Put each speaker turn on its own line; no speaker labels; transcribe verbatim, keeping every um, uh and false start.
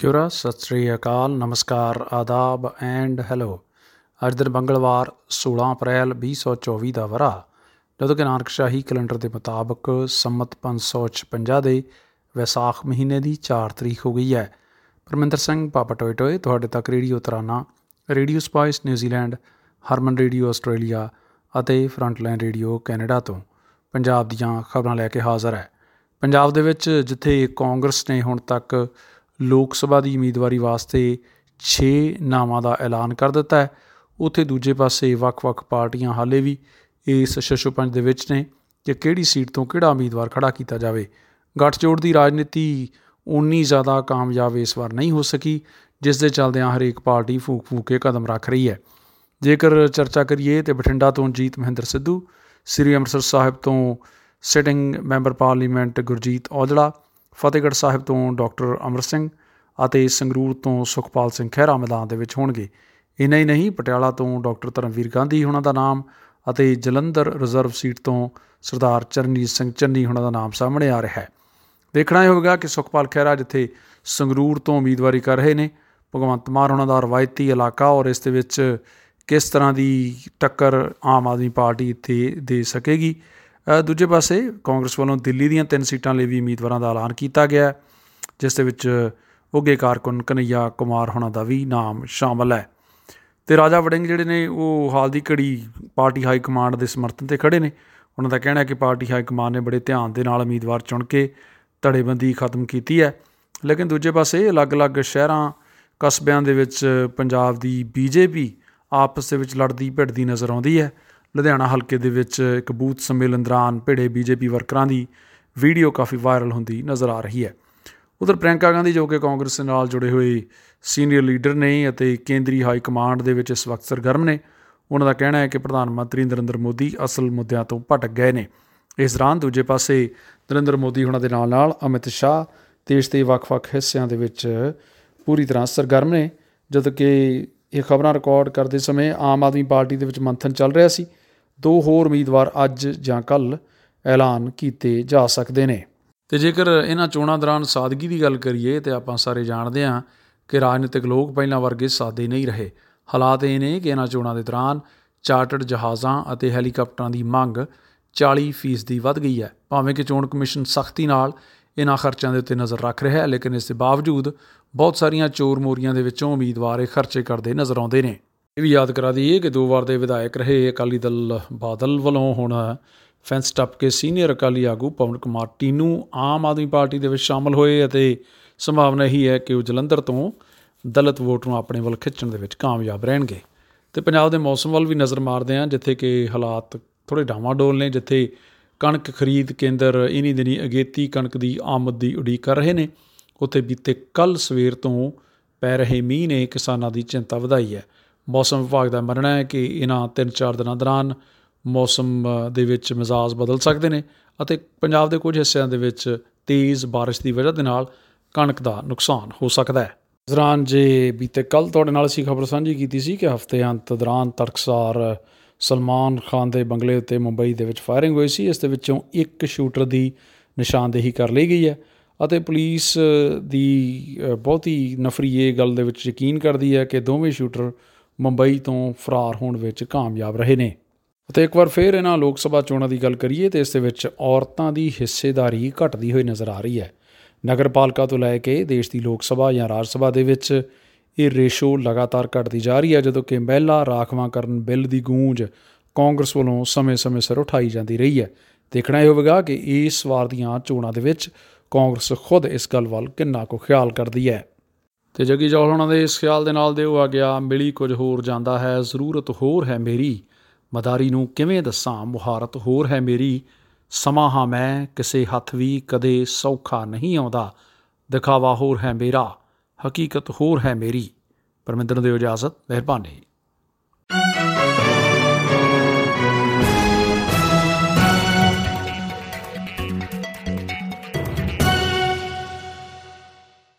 ਕਿਉਰਾ, ਸਤਿ ਸ਼੍ਰੀ ਅਕਾਲ, ਨਮਸਕਾਰ, ਆਦਾਬ and hello. ਅੱਜ ਦਿਨ ਮੰਗਲਵਾਰ ਸੋਲਾਂ ਅਪ੍ਰੈਲ ਵੀਹ ਸੌ ਚੌਵੀ ਦਾ ਵਰ੍ਹਾ, ਜਦੋਂ ਕਿ ਨਾਨਕਸ਼ਾਹੀ ਕੈਲੰਡਰ ਦੇ ਮੁਤਾਬਕ ਸੰਮਤ ਪੰਜ ਸੌ ਛਪੰਜਾ ਦੇ ਵਿਸਾਖ ਮਹੀਨੇ ਦੀ ਚਾਰ ਤਰੀਕ ਹੋ ਗਈ ਹੈ। ਪਰਮਿੰਦਰ ਸਿੰਘ ਪਾਪਾ ਟੋਏ ਟੋਏ ਤੁਹਾਡੇ ਤੱਕ radio Tarana, radio Spice New Zealand, Harman radio Australia ਅਤੇ ਫਰੰਟਲਾਈਨ ਰੇਡੀਓ ਕੈਨੇਡਾ ਤੋਂ ਪੰਜਾਬ ਦੀਆਂ ਖਬਰਾਂ ਲੈ ਕੇ ਹਾਜ਼ਰ ਹੈ। ਪੰਜਾਬ ਦੇ ਵਿੱਚ ਜਿੱਥੇ ਕਾਂਗਰਸ ਨੇ ਹੁਣ ਤੱਕ ਲੋਕ ਸਭਾ ਦੀ ਉਮੀਦਵਾਰੀ ਵਾਸਤੇ ਛੇ ਨਾਵਾਂ ਦਾ ਐਲਾਨ ਕਰ ਦਿੱਤਾ ਹੈ, ਉੱਥੇ ਦੂਜੇ ਪਾਸੇ ਵੱਖ ਵੱਖ ਪਾਰਟੀਆਂ ਹਾਲੇ ਵੀ ਇਸ ਸ਼ਸ਼ੋਪੰਜ ਦੇ ਵਿੱਚ ਨੇ ਕਿ ਕਿਹੜੀ ਸੀਟ ਤੋਂ ਕਿਹੜਾ ਉਮੀਦਵਾਰ ਖੜ੍ਹਾ ਕੀਤਾ ਜਾਵੇ। ਗੱਠਜੋੜ ਦੀ ਰਾਜਨੀਤੀ ਓਨੀ ਜ਼ਿਆਦਾ ਕਾਮਯਾਬ ਇਸ ਵਾਰ ਨਹੀਂ ਹੋ ਸਕੀ, ਜਿਸ ਦੇ ਚੱਲਦਿਆਂ ਹਰੇਕ ਪਾਰਟੀ ਫੂਕ ਫੂਕ ਕੇ ਕਦਮ ਰੱਖ ਰਹੀ ਹੈ। ਜੇਕਰ ਚਰਚਾ ਕਰੀਏ ਤਾਂ ਬਠਿੰਡਾ ਤੋਂ ਜੀਤ ਮਹਿੰਦਰ ਸਿੱਧੂ, ਸ੍ਰੀ ਅੰਮ੍ਰਿਤਸਰ ਸਾਹਿਬ ਤੋਂ sitting member parliament Gurjeet Aujla, Fatehgarh Sahib ਤੋਂ ਡਾਕਟਰ ਅਮਰ ਸਿੰਘ ਅਤੇ ਸੰਗਰੂਰ ਤੋਂ ਸੁਖਪਾਲ ਸਿੰਘ ਖਹਿਰਾ ਮੈਦਾਨ ਦੇ ਵਿੱਚ ਹੋਣਗੇ। ਇੰਨਾ ਹੀ ਨਹੀਂ, ਪਟਿਆਲਾ ਤੋਂ ਡਾਕਟਰ ਧਰਮਵੀਰ ਗਾਂਧੀ ਹੋਣਾ ਦਾ ਨਾਮ ਅਤੇ ਜਲੰਧਰ ਰਿਜ਼ਰਵ ਸੀਟ ਤੋਂ ਸਰਦਾਰ ਚਰਨਜੀਤ ਸਿੰਘ ਚੰਨੀ ਹੋਣਾ ਦਾ ਨਾਮ ਸਾਹਮਣੇ ਆ ਰਿਹਾ ਹੈ। ਦੇਖਣਾ ਇਹ ਹੋਵੇਗਾ ਕਿ ਸੁਖਪਾਲ ਖਹਿਰਾ ਜਿੱਥੇ ਸੰਗਰੂਰ ਤੋਂ ਉਮੀਦਵਾਰੀ ਕਰ ਰਹੇ ਨੇ, ਭਗਵੰਤ ਮਾਨ ਹੋਣਾ ਦਾ ਰਵਾਇਤੀ ਇਲਾਕਾ, ਔਰ ਇਸ ਦੇ ਵਿੱਚ ਕਿਸ ਤਰ੍ਹਾਂ ਦੀ ਟੱਕਰ ਆਮ ਆਦਮੀ ਪਾਰਟੀ ਇੱਥੇ ਦੇ ਸਕੇਗੀ। ਦੂਜੇ ਪਾਸੇ ਕਾਂਗਰਸ ਵੱਲੋਂ ਦਿੱਲੀ ਦੀਆਂ ਤਿੰਨ ਸੀਟਾਂ ਲਈ ਵੀ ਉਮੀਦਵਾਰਾਂ ਦਾ ਐਲਾਨ ਕੀਤਾ ਗਿਆ, ਜਿਸ ਦੇ ਵਿੱਚ ਉੱਘੇ ਕਾਰਕੁਨ ਕਨ੍ਹਈਆ ਕੁਮਾਰ ਹੋਣਾ ਦਾ ਵੀ ਨਾਮ ਸ਼ਾਮਲ ਹੈ। ਅਤੇ ਰਾਜਾ ਵੜਿੰਗ ਜਿਹੜੇ ਨੇ ਉਹ ਹਾਲ ਦੀ ਘੜੀ ਪਾਰਟੀ ਹਾਈ ਕਮਾਂਡ ਦੇ ਸਮਰਥਨ 'ਤੇ ਖੜ੍ਹੇ ਨੇ। ਉਹਨਾਂ ਦਾ ਕਹਿਣਾ ਹੈ ਕਿ ਪਾਰਟੀ ਹਾਈ ਕਮਾਂਡ ਨੇ ਬੜੇ ਧਿਆਨ ਦੇ ਨਾਲ ਉਮੀਦਵਾਰ ਚੁਣ ਕੇ ਧੜੇਬੰਦੀ ਖਤਮ ਕੀਤੀ ਹੈ। ਲੇਕਿਨ ਦੂਜੇ ਪਾਸੇ ਅਲੱਗ-ਅਲੱਗ ਸ਼ਹਿਰਾਂ ਕਸਬਿਆਂ ਦੇ ਵਿੱਚ ਪੰਜਾਬ ਦੀ ਬੀਜੇਪੀ ਆਪਸ ਦੇ ਵਿੱਚ ਲੜਦੀ ਭਿੜਦੀ ਨਜ਼ਰ ਆਉਂਦੀ ਹੈ। ਲੁਧਿਆਣਾ ਹਲਕੇ ਦੇ ਵਿੱਚ ਇੱਕ ਬੂਥ ਸੰਮੇਲਨ ਦੌਰਾਨ ਭਿੜੇ ਬੀਜੇਪੀ ਵਰਕਰਾਂ ਦੀ ਵੀਡੀਓ ਕਾਫੀ ਵਾਇਰਲ ਹੁੰਦੀ ਨਜ਼ਰ ਆ ਰਹੀ ਹੈ। ਉੱਧਰ ਪ੍ਰਿਅੰਕਾ ਗਾਂਧੀ ਜੋ ਕਿ ਕਾਂਗਰਸ ਦੇ ਨਾਲ ਜੁੜੇ ਹੋਏ ਸੀਨੀਅਰ ਲੀਡਰ ਨੇ ਅਤੇ ਕੇਂਦਰੀ ਹਾਈ ਕਮਾਂਡ ਦੇ ਵਿੱਚ ਇਸ ਵਕਤ ਸਰਗਰਮ ਨੇ, ਉਹਨਾਂ ਦਾ ਕਹਿਣਾ ਹੈ ਕਿ ਪ੍ਰਧਾਨ ਮੰਤਰੀ ਨਰਿੰਦਰ ਮੋਦੀ ਅਸਲ ਮੁੱਦਿਆਂ ਤੋਂ ਭਟਕ ਗਏ ਨੇ। ਇਸ ਦੌਰਾਨ ਦੂਜੇ ਪਾਸੇ ਨਰਿੰਦਰ ਮੋਦੀ ਹੋਣਾ ਦੇ ਨਾਲ ਨਾਲ ਅਮਿਤ ਸ਼ਾਹ ਦੇਸ਼ ਦੇ ਵੱਖ-ਵੱਖ ਹਿੱਸਿਆਂ ਦੇ ਵਿੱਚ ਪੂਰੀ ਤਰ੍ਹਾਂ ਸਰਗਰਮ ਨੇ। ਜਦੋਂ ਕਿ ਇਹ ਖਬਰਾਂ ਰਿਕਾਰਡ ਕਰਦੇ ਸਮੇਂ ਆਮ ਆਦਮੀ ਪਾਰਟੀ ਦੇ ਵਿੱਚ ਮੰਥਨ ਚੱਲ ਰਿਹਾ ਸੀ। ਦੋ ਹੋਰ ਉਮੀਦਵਾਰ ਅੱਜ ਜਾਂ ਕੱਲ੍ਹ ਐਲਾਨ ਕੀਤੇ ਜਾ ਸਕਦੇ ਨੇ। ਅਤੇ ਜੇਕਰ ਇਹਨਾਂ ਚੋਣਾਂ ਦੌਰਾਨ ਸਾਦਗੀ ਦੀ ਗੱਲ ਕਰੀਏ ਤਾਂ ਆਪਾਂ ਸਾਰੇ ਜਾਣਦੇ ਹਾਂ ਕਿ ਰਾਜਨੀਤਿਕ ਲੋਕ ਪਹਿਲਾਂ ਵਰਗੇ ਸਾਦੇ ਨਹੀਂ ਰਹੇ। ਹਾਲਾਤ ਇਹ ਨੇ ਕਿ ਇਹਨਾਂ ਚੋਣਾਂ ਦੇ ਦੌਰਾਨ ਚਾਰਟਰਡ ਜਹਾਜ਼ਾਂ ਅਤੇ ਹੈਲੀਕਾਪਟਰਾਂ ਦੀ ਮੰਗ ਚਾਲੀ ਫੀਸਦੀ ਵੱਧ ਗਈ ਹੈ। ਭਾਵੇਂ ਕਿ ਚੋਣ ਕਮਿਸ਼ਨ ਸਖਤੀ ਨਾਲ ਇਹਨਾਂ ਖਰਚਿਆਂ ਦੇ ਉੱਤੇ ਨਜ਼ਰ ਰੱਖ ਰਿਹਾ ਹੈ, ਲੇਕਿਨ ਇਸ ਦੇ ਬਾਵਜੂਦ ਬਹੁਤ ਸਾਰੀਆਂ ਚੋਰ ਮੋਰੀਆਂ ਦੇ ਵਿੱਚੋਂ ਉਮੀਦਵਾਰ ਇਹ ਖਰਚੇ ਕਰਦੇ ਨਜ਼ਰ ਆਉਂਦੇ ਨੇ। ਇਹ ਵੀ ਯਾਦ ਕਰਾ ਦਈਏ ਕਿ ਦੋ ਵਾਰ ਦੇ ਵਿਧਾਇਕ ਰਹੇ ਅਕਾਲੀ ਦਲ ਬਾਦਲ ਵੱਲੋਂ ਹੁਣ ਫੈਂਸ ਟੱਪ ਕੇ ਸੀਨੀਅਰ ਅਕਾਲੀ ਆਗੂ ਪਵਨ ਕੁਮਾਰ ਟੀਨੂ ਆਮ ਆਦਮੀ ਪਾਰਟੀ ਦੇ ਵਿੱਚ ਸ਼ਾਮਲ ਹੋਏ ਅਤੇ ਸੰਭਾਵਨਾ ਇਹੀ ਹੈ ਕਿ ਉਹ ਜਲੰਧਰ ਤੋਂ ਦਲਿਤ ਵੋਟ ਨੂੰ ਆਪਣੇ ਵੱਲ ਖਿੱਚਣ ਦੇ ਵਿੱਚ ਕਾਮਯਾਬ ਰਹਿਣਗੇ। ਅਤੇ ਪੰਜਾਬ ਦੇ ਮੌਸਮ ਵੱਲ ਵੀ ਨਜ਼ਰ ਮਾਰਦੇ ਹਾਂ, ਜਿੱਥੇ ਕਿ ਹਾਲਾਤ ਥੋੜ੍ਹੇ ਡਾਵਾਂਡੋਲ ਨੇ, ਜਿੱਥੇ ਕਣਕ ਖਰੀਦ ਕੇਂਦਰ ਇਨੀ ਦਿਨੀ ਅਗੇਤੀ ਕਣਕ ਦੀ ਆਮਦ ਦੀ ਉਡੀਕ ਕਰ ਰਹੇ ਨੇ, ਉੱਥੇ ਬੀਤੇ ਕੱਲ੍ਹ ਸਵੇਰ ਤੋਂ ਪੈ ਰਹੇ ਮੀਂਹ ਨੇ ਕਿਸਾਨਾਂ ਦੀ ਚਿੰਤਾ ਵਧਾਈ ਹੈ। ਮੌਸਮ ਵਿਭਾਗ ਦਾ ਮੰਨਣਾ ਹੈ ਕਿ ਇਹਨਾਂ ਤਿੰਨ ਚਾਰ ਦਿਨਾਂ ਦੌਰਾਨ ਮੌਸਮ ਦੇ ਵਿੱਚ ਮਿਜ਼ਾਜ ਬਦਲ ਸਕਦੇ ਨੇ ਅਤੇ ਪੰਜਾਬ ਦੇ ਕੁਝ ਹਿੱਸਿਆਂ ਦੇ ਵਿੱਚ ਤੇਜ਼ ਬਾਰਿਸ਼ ਦੀ ਵਜ੍ਹਾ ਦੇ ਨਾਲ ਕਣਕ ਦਾ ਨੁਕਸਾਨ ਹੋ ਸਕਦਾ ਹੈ। ਇਸ ਦੌਰਾਨ ਜੇ ਬੀਤੇ ਕੱਲ੍ਹ ਤੁਹਾਡੇ ਨਾਲ ਅਸੀਂ ਖਬਰ ਸਾਂਝੀ ਕੀਤੀ ਸੀ ਕਿ ਹਫ਼ਤੇ ਅੰਤ ਦੌਰਾਨ ਤੜਕਸਾਰ ਸਲਮਾਨ ਖਾਨ ਦੇ ਬੰਗਲੇ ਉੱਤੇ ਮੁੰਬਈ ਦੇ ਵਿੱਚ ਫਾਇਰਿੰਗ ਹੋਈ ਸੀ। ਇਸ ਦੇ ਵਿੱਚੋਂ ਇੱਕ ਸ਼ੂਟਰ ਦੀ ਨਿਸ਼ਾਨਦੇਹੀ ਕਰ ਲਈ ਗਈ ਹੈ ਅਤੇ ਪੁਲਿਸ ਦੀ ਬਹੁਤੀ ਨਫਰੀ ਇਹ ਗੱਲ ਦੇ ਵਿੱਚ ਯਕੀਨ ਕਰਦੀ ਹੈ ਕਿ ਦੋਵੇਂ ਸ਼ੂਟਰ ਮੁੰਬਈ ਤੋਂ ਫਰਾਰ ਹੋਣ ਵਿੱਚ ਕਾਮਯਾਬ ਰਹੇ ਨੇ। ਅਤੇ ਇੱਕ ਵਾਰ ਫਿਰ ਇਹਨਾਂ ਲੋਕ ਸਭਾ ਚੋਣਾਂ ਦੀ ਗੱਲ ਕਰੀਏ ਤਾਂ ਇਸ ਦੇ ਵਿੱਚ ਔਰਤਾਂ ਦੀ ਹਿੱਸੇਦਾਰੀ ਘਟਦੀ ਹੋਈ ਨਜ਼ਰ ਆ ਰਹੀ ਹੈ। ਨਗਰ ਪਾਲਿਕਾ ਤੋਂ ਲੈ ਕੇ ਦੇਸ਼ ਦੀ ਲੋਕ ਸਭਾ ਜਾਂ ਰਾਜ ਸਭਾ ਦੇ ਵਿੱਚ ਇਹ ਰੇਸ਼ੋ ਲਗਾਤਾਰ ਘਟਦੀ ਜਾ ਰਹੀ ਹੈ, ਜਦੋਂ ਕਿ ਮਹਿਲਾ ਰਾਖਵਾਂਕਰਨ ਬਿੱਲ ਦੀ ਗੂੰਜ ਕਾਂਗਰਸ ਵੱਲੋਂ ਸਮੇਂ-ਸਮੇਂ ਸਿਰ ਉਠਾਈ ਜਾਂਦੀ ਰਹੀ ਹੈ। ਦੇਖਣਾ ਇਹ ਹੋਵੇਗਾ ਕਿ ਇਸ ਵਾਰ ਦੀਆਂ ਚੋਣਾਂ ਦੇ ਵਿੱਚ ਕਾਂਗਰਸ ਖੁਦ ਇਸ ਗੱਲ ਵੱਲ ਕਿੰਨਾ ਕੁ ਖਿਆਲ ਕਰਦੀ ਹੈ। ਅਤੇ ਜੱਗੀ ਜੌਹਲ ਉਹਨਾਂ ਦੇ ਇਸ ਖਿਆਲ ਦੇ ਨਾਲ ਦਿਓ ਆ ਗਿਆ, ਮਿਲੀ ਕੁਝ ਹੋਰ ਜਾਂਦਾ ਹੈ, ਜ਼ਰੂਰਤ ਹੋਰ ਹੈ ਮੇਰੀ, ਮਦਾਰੀ ਨੂੰ ਕਿਵੇਂ ਦੱਸਾਂ, ਮੁਹਾਰਤ ਹੋਰ ਹੈ ਮੇਰੀ, ਸਮਾਂ ਹਾਂ ਮੈਂ ਕਿਸੇ ਹੱਥ ਵੀ ਕਦੇ ਸੌਖਾ ਨਹੀਂ ਆਉਂਦਾ, ਦਿਖਾਵਾ ਹੋਰ ਹੈ ਮੇਰਾ, ਹਕੀਕਤ ਹੋਰ ਹੈ ਮੇਰੀ। ਪਰਮਿੰਦਰ ਨੂੰ ਦਿਓ ਇਜਾਜ਼ਤ, ਮਿਹਰਬਾਨੀ।